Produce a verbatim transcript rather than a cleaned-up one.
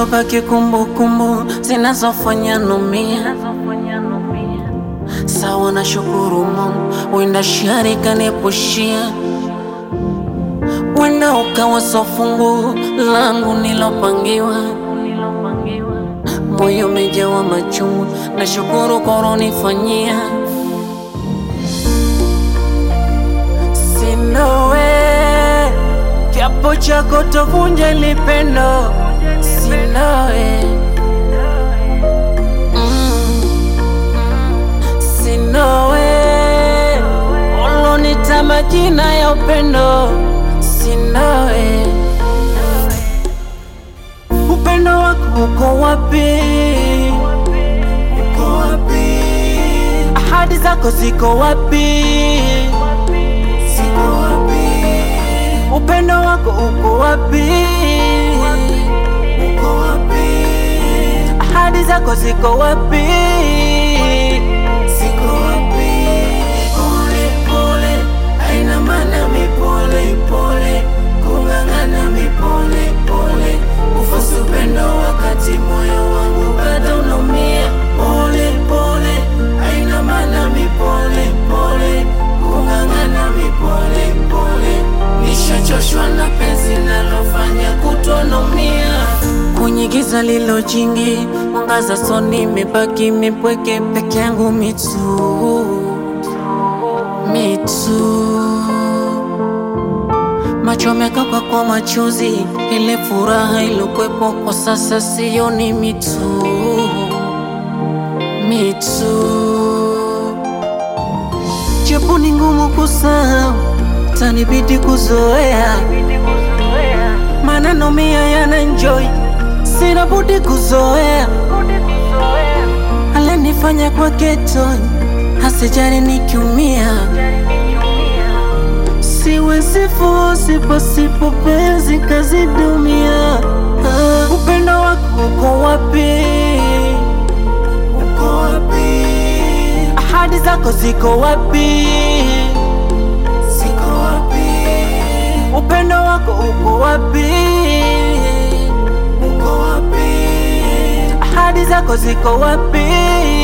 zitobaki kumbukumbu zinazofanya numia. Sawa na shukuru Mungu, wenda shari kaniepushia, wenda ukawa sofungu langu nilopangiwa. Moyo umejawa machungu, na shukuru kwa ulonifanyia. Sinowe kiapo chako tovunja lipendo, sinowe mm. Sinowe ulonita majina ya upendo, sinowe. Upendo wako uko wapi? Uko wapi? Ahadi zako ziko wapi? Ziko wapi? Upendo wako uko wapi? Uko wapi? Ahadi zako ziko wapi? Ziko wapi? Pole pole, haina maana mipole pole, kung'ang'ana mipole pole, kufusu upendo wakati moyo wangu bado unaumia. Pole pole, haina maana mipole pole, kung'ang'ana mipole pole, nishachoshwa na penzi nalofanya kutonomia. Kwenye giza lilo jingi, mwangaza so nimebaki mipweke peke yangu, mitu mitu macho yamekauka kwa machozi, ile furaha ilokwepo kwa sasa sioni. Mitu mitu japo ni ngumu kusahau, tanibidi kuzoea. Maneno mia yana enjoy, sina budi kuzoea. Alinifanya kwa ketoni, hasijali nikiumia. Siwezi force pasipo penzi kazidumia. uh, Upendo wako uko wapi? Uko wapi? Ahadi zako ziko wapi? Ziko wapi? Upendo wako uko wapi? Uko wapi? Ahadi zako ziko wapi?